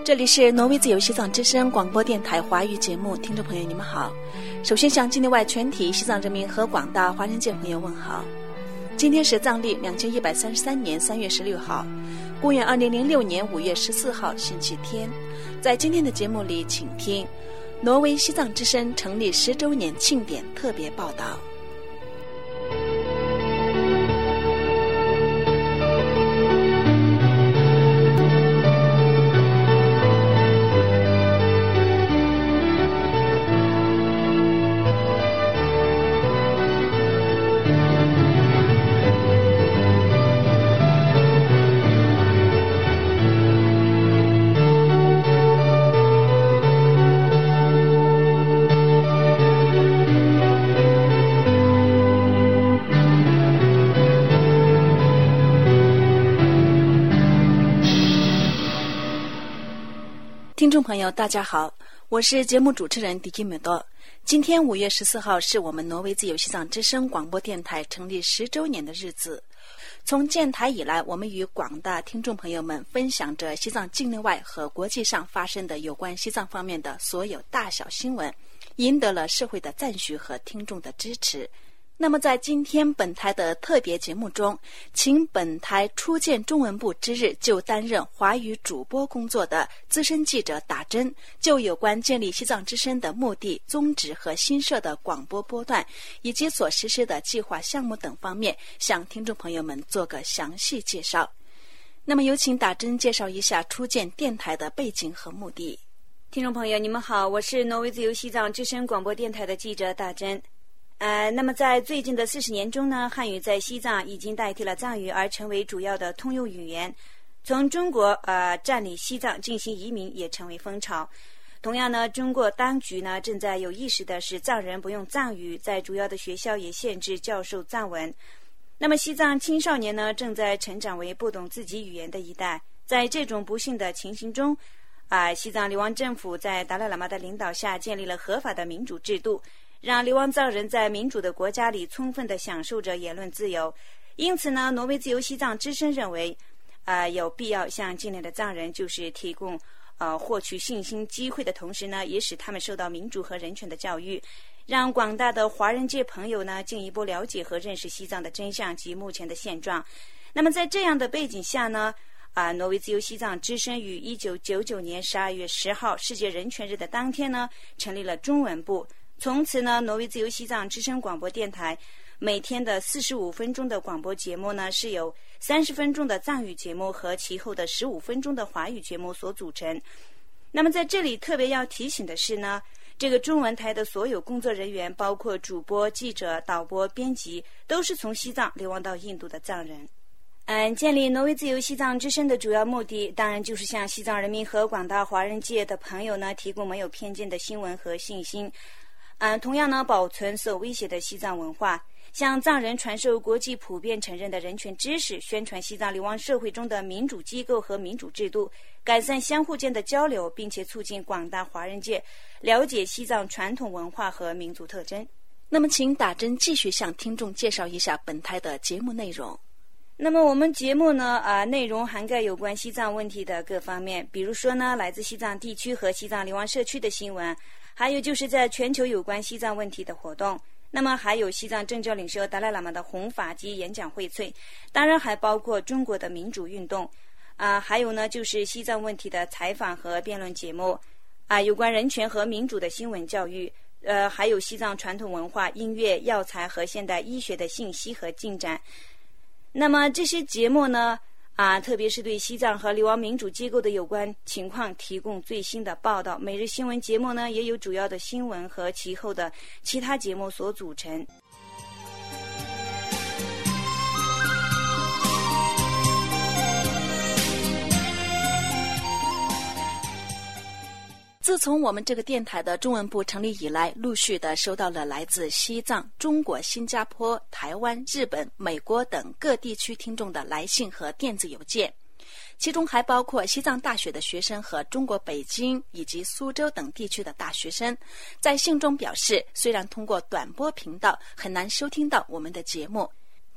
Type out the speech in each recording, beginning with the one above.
这里是挪威自由西藏之声广播电台华语节目，听众朋友你们好。首先向境内外全体西藏人民和广大华人界朋友问好。今天是藏历2133年3月16号，公元2006年5月14号星期天。在今天的节目里，请听挪威西藏之声成立10周年庆典特别报道。听众朋友大家好，我是节目主持人迪基米多。今天5月14号是我们挪威自由西藏之声广播电台成立10周年的日子。从建台以来，我们与广大听众朋友们分享着西藏境内外和国际上发生的有关西藏方面的所有大小新闻，赢得了社会的赞许和听众的支持。那么在今天本台的特别节目中，请本台初建中文部之日就担任华语主播工作的资深记者打针，就有关建立西藏之声的目的、宗旨和新设的广播波段以及所实施的计划项目等方面，向听众朋友们做个详细介绍。那么有请打针介绍一下初建电台的背景和目的。 听众朋友你们好，我是挪威自由西藏之声广播电台的记者打针。那么在最近的40年中呢，汉语在西藏已经代替了藏语而成为主要的通用语言。从中国占领西藏进行移民也成为风潮。同样呢，中国当局呢正在有意识的使藏人不用藏语，在主要的学校也限制教授藏文。那么西藏青少年呢正在成长为不懂自己语言的一代。在这种不幸的情形中，西藏流亡政府在达赖喇嘛的领导下建立了合法的民主制度，让流亡藏人在民主的国家里充分地享受着言论自由。因此呢，挪威自由西藏之声认为有必要向境内的藏人就是提供获取信心机会的同时呢，也使他们受到民主和人权的教育，让广大的华人界朋友呢进一步了解和认识西藏的真相及目前的现状。那么在这样的背景下呢，挪威自由西藏之声于1999年12月10号世界人权日的当天呢，成立了中文部。从此呢，挪威自由西藏之声广播电台每天的45分钟的广播节目呢，是由30分钟的藏语节目和其后的15分钟的华语节目所组成。那么在这里特别要提醒的是呢，这个中文台的所有工作人员，包括主播、记者、导播、编辑，都是从西藏流亡到印度的藏人。建立挪威自由西藏之声的主要目的，当然就是向西藏人民和广大华人界的朋友呢，提供没有偏见的新闻和信息。同样呢，保存受威胁的西藏文化，向藏人传授国际普遍承认的人权知识，宣传西藏流亡社会中的民主机构和民主制度，改善相互间的交流，并且促进广大华人界了解西藏传统文化和民族特征。 那么请打针继续向听众介绍一下本台的节目内容。 那么我们节目呢内容涵盖有关西藏问题的各方面，比如说呢，来自西藏地区和西藏流亡社区的新闻，还有就是在全球有关西藏问题的活动。那么还有西藏政教领袖达赖喇嘛的弘法及演讲荟萃，当然还包括中国的民主运动还有呢就是西藏问题的采访和辩论节目有关人权和民主的新闻教育还有西藏传统文化、音乐、药材和现代医学的信息和进展。那么这些节目呢特别是对西藏和流亡民主机构的有关情况提供最新的报道。每日新闻节目呢也有主要的新闻和其后的其他节目所组成。 自从我们这个电台的中文部成立以来，陆续的收到了来自西藏、中国、新加坡、台湾、日本、美国等各地区听众的来信和电子邮件，其中还包括西藏大学的学生和中国北京以及苏州等地区的大学生。在信中表示，虽然通过短波频道很难收听到我们的节目，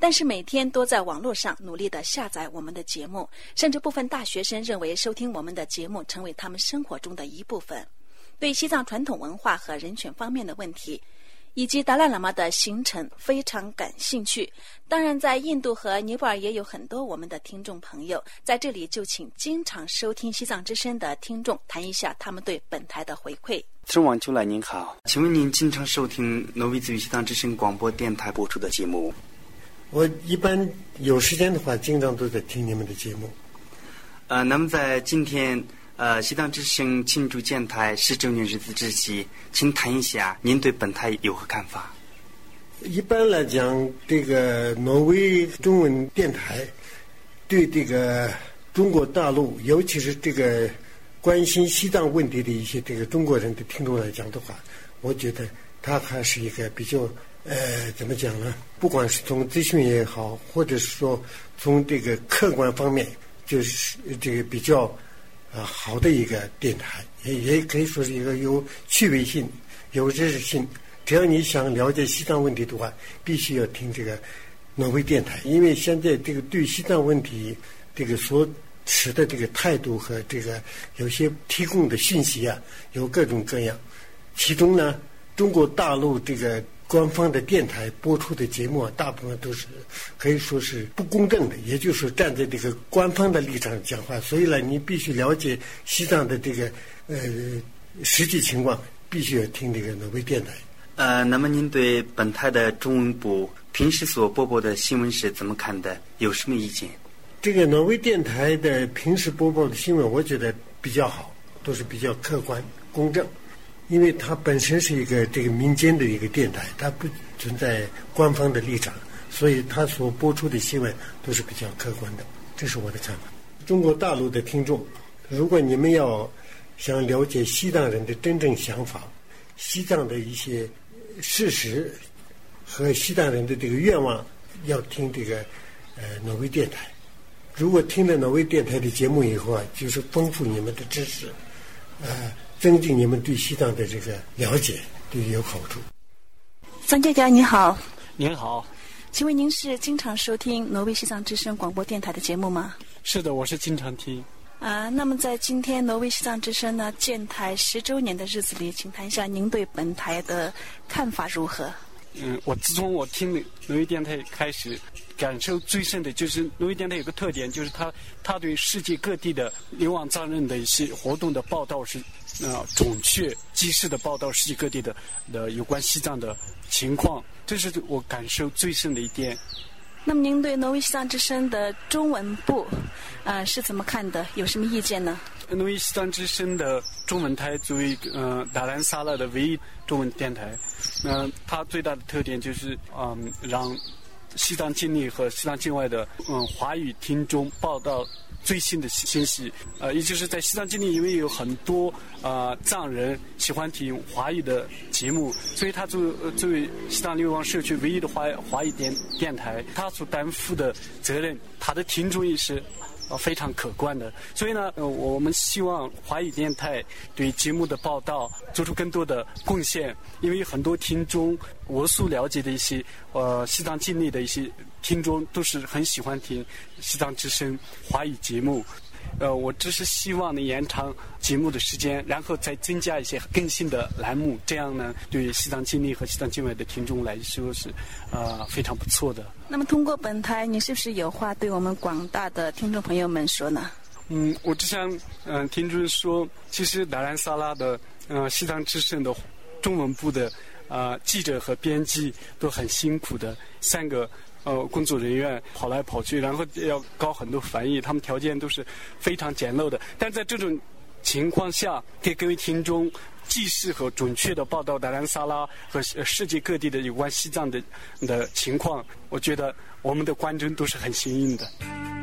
但是每天都在网络上努力地下载我们的节目，甚至部分大学生认为收听我们的节目成为他们生活中的一部分。对西藏传统文化和人权方面的问题以及达赖喇嘛的行程非常感兴趣。当然在印度和尼泊尔也有很多我们的听众朋友，在这里就请经常收听西藏之声的听众谈一下他们对本台的回馈。 郑王秋来您好，请问您经常收听挪威自语西藏之声广播电台播出的节目？ 我一般有时间的话经常都在听你们的节目。 那么在今天西藏之声庆祝建台10周年日子之际，请谈一下您对本台有何看法？ 一般来讲，这个挪威中文电台对这个中国大陆，尤其是这个关心西藏问题的一些这个中国人的听众来讲的话，我觉得它还是一个比较怎么讲呢？不管是从资讯也好，或者是说从这个客观方面，就是这个比较好的一个电台，也可以说是一个有趣味性、有知识性。只要你想了解西藏问题的话，必须要听这个挪威电台，因为现在这个对西藏问题这个所持的这个态度和这个有些提供的讯息啊，有各种各样。其中呢，中国大陆这个官方的电台播出的节目大部分都是可以说是不公正的，也就是说站在这个官方的立场讲话，所以呢，你必须了解西藏的这个实际情况，必须要听这个挪威电台。 那么您对本台的中文部平时所播报的新闻是怎么看的？有什么意见？ 这个挪威电台的平时播报的新闻，我觉得比较好，都是比较客观公正。因为它本身是一个这个民间的一个电台，它不存在官方的立场，所以它所播出的新闻都是比较客观的，这是我的看法。中国大陆的听众，如果你们要想了解西藏人的真正想法，西藏的一些事实和西藏人的这个愿望，要听这个挪威电台。如果听了挪威电台的节目以后啊，就是丰富你们的知识，增进你们对西藏的这个了解，对有好处。 张姐姐你好。 您好， 请问您是经常收听挪威西藏之声广播电台的节目吗？ 是的，我是经常听。 那么在今天挪威西藏之声呢建台10周年的日子里，请谈一下您对本台的看法如何？ 自从我听挪威电台开始，感受最深的就是挪威电台有个特点，就是它对世界各地的流亡藏人的一些活动的报道是准确及时的报道世界各地的有关西藏的情况，这是我感受最深的一点。 那么您对挪威西藏之声的中文部是怎么看的？有什么意见呢？ 挪威西藏之声的中文台作为达兰萨拉的唯一中文电台，它最大的特点就是让西藏境内和西藏境外的华语听众报道最新的信息。也就是在西藏境内，因为有很多藏人喜欢听华语的节目，所以他作为西藏流亡社区唯一的华语电台，他所担负的责任，他的听众也是非常可观的。所以呢，我们希望华语电台对节目的报道做出更多的贡献，因为很多听众，我所了解的一些西藏境内的一些听众都是很喜欢听西藏之声华语节目。我只是希望能延长节目的时间，然后再增加一些更新的栏目，这样呢，对西藏境内和西藏境外的听众来说是非常不错的。 那么通过本台，你是不是有话对我们广大的听众朋友们说呢？ 我只想听众说，其实达兰萨拉的西藏之声的中文部的记者和编辑都很辛苦的，3个工作人员跑来跑去，然后要搞很多翻译，他们条件都是非常简陋的。但在这种情况下，给各位听众及时和准确的报道达兰萨拉和世界各地的有关西藏的情况，我觉得我们的观众都是很幸运的。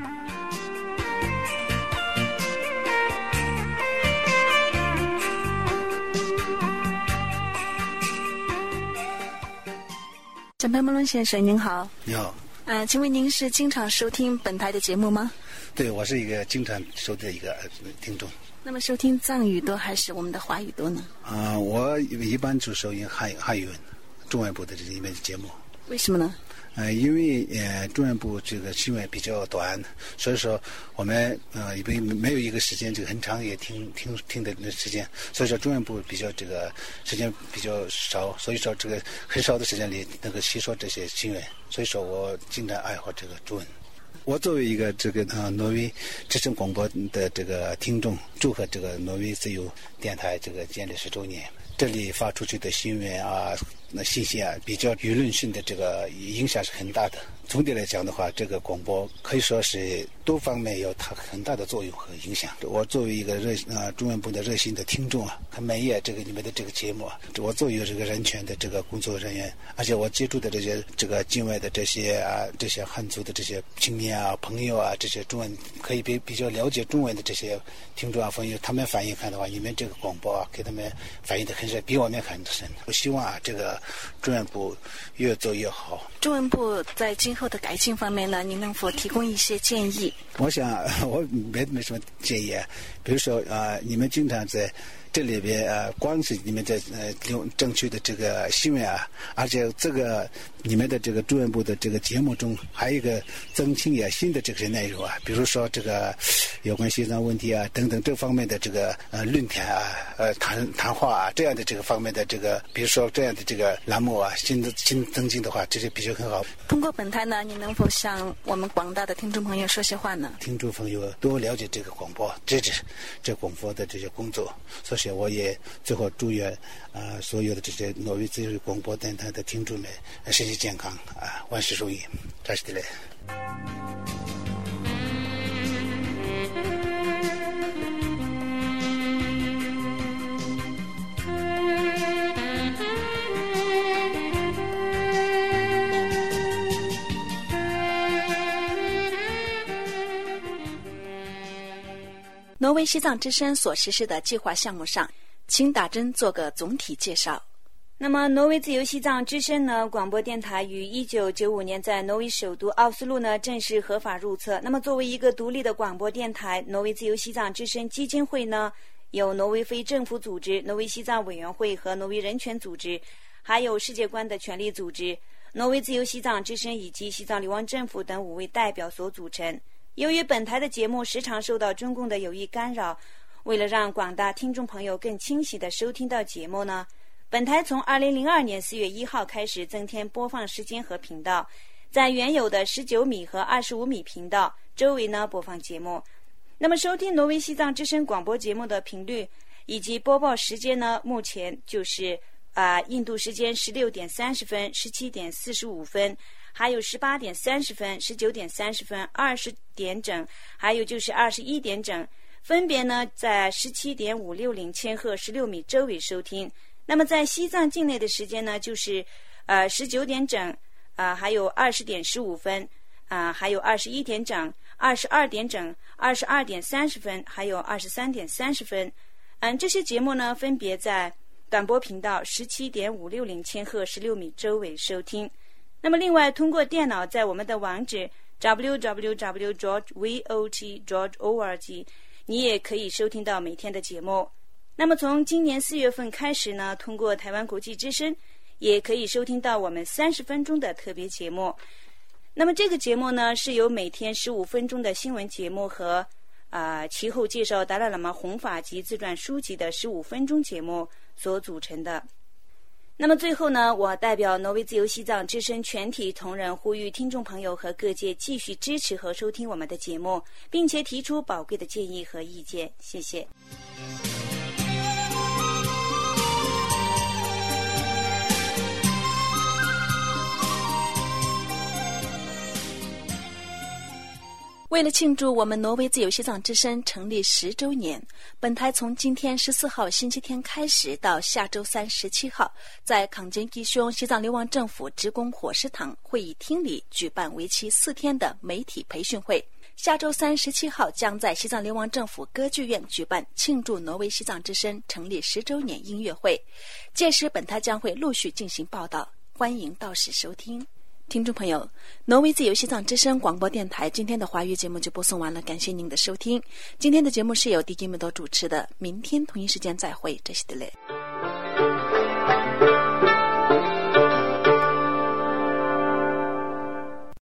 张潘木伦先生您好。 你好。 请问您是经常收听本台的节目吗？ 对，我是一个经常收听的一个听众。 那么收听藏语多还是我们的华语多呢？ 我一般就收听汉语文中文部的这一类节目。 为什么呢？ 因为中文部这个新闻比较短，所以说我们因为没有一个时间这个很长也听的时间，所以说中文部比较这个时间比较少，所以说这个很少的时间里能够吸收这些新闻，所以说我经常爱好这个中文。我作为一个这个挪威之声广播的这个听众，祝贺这个挪威自由电台这个建立10周年。这里发出去的新闻啊、信息啊，比较舆论性的这个影响是很大的。总体来讲的话，这个广播可以说是多方面有它很大的作用和影响。我作为一个中文部的热心的听众啊，很满意这个你们的这个节目啊。我作为这个人权的这个工作人员，而且我接触的这个境外的这些汉族的这些青年啊、朋友啊，这些中文可以比较了解中文的这些听众啊朋友，他们反映看的话，你们这个广播啊给他们反映的很深，比我们很深。我希望啊，这个中文部越做越好。 中文部在今后的改进方面呢，您能否提供一些建议？ 我想我没什么建议啊，比如说你们经常在这里边光是你们在争取的这个新闻啊，而且这个你们的这个中文部的这个节目中还有一个增添新的这个内容啊，比如说这个有关西藏问题啊等等这方面的这个论坛啊谈话啊这样的这个方面的这个，比如说这样的这个栏目啊新增进的话，这是比较很好。 通过本台呢，你能否向我们广大的听众朋友说些话呢？ 听众朋友多了解这个广播，支持这广播的这些工作，所以我也最后祝愿所有的这些挪威自由广播电台的听众们身体健康万事如意。扎西德勒。 挪威西藏之声所实施的计划项目上，请打针做个总体介绍。 那么挪威自由西藏之声呢广播电台于1995年在挪威首都奥斯陆呢正式合法入册。那么作为一个独立的广播电台，挪威自由西藏之声基金会呢有挪威非政府组织、挪威西藏委员会和挪威人权组织，还有世界观的权利组织、挪威自由西藏之声以及西藏流亡政府等5位代表所组成。由于本台的节目时常受到中共的有意干扰，为了让广大听众朋友更清晰地收听到节目呢，本台从2002年4月1号开始增添播放时间和频道，在原有的19米和25米频道周围呢播放节目。那么收听挪威西藏之声广播节目的频率以及播报时间呢，目前就是印度时间16点30分、17点45分，还有18点30分、19点30分、20点整，还有就是21点整，分别呢在17点560千赫16米周围收听。那么在西藏境内的时间呢，就是19点整，还有20点15分，还有21点整、22点整、22点30分，还有23点30分。这些节目呢分别在短波频道17点560千赫16米周围收听。那么另外通过电脑在我们的网址 www.vot.org 你也可以收听到每天的节目。那么从今年4月份开始呢，通过台湾国际之声也可以收听到我们30分钟的特别节目。那么这个节目呢是由每天15分钟的新闻节目和其后介绍达赖喇嘛弘法及自传书籍的15分钟节目所组成的。那么最后呢，我代表挪威自由西藏之声全体同仁呼吁听众朋友和各界继续支持和收听我们的节目，并且提出宝贵的建议和意见。谢谢。 为了庆祝我们挪威自由西藏之声成立10周年，本台从今天14号星期天开始到下周3 17号，在康健吉兄西藏流亡政府职工伙食堂会议厅里举办为期4天的媒体培训会。下周3 17号将在西藏流亡政府歌剧院举办庆祝挪威西藏之声成立10周年音乐会，届时本台将会陆续进行报道，欢迎到时收听。听众朋友，挪威自由西藏之声广播电台今天的华语节目就播送完了，感谢您的收听。今天的节目是由迪金梅多主持的，明天同一时间再会，这是德勒。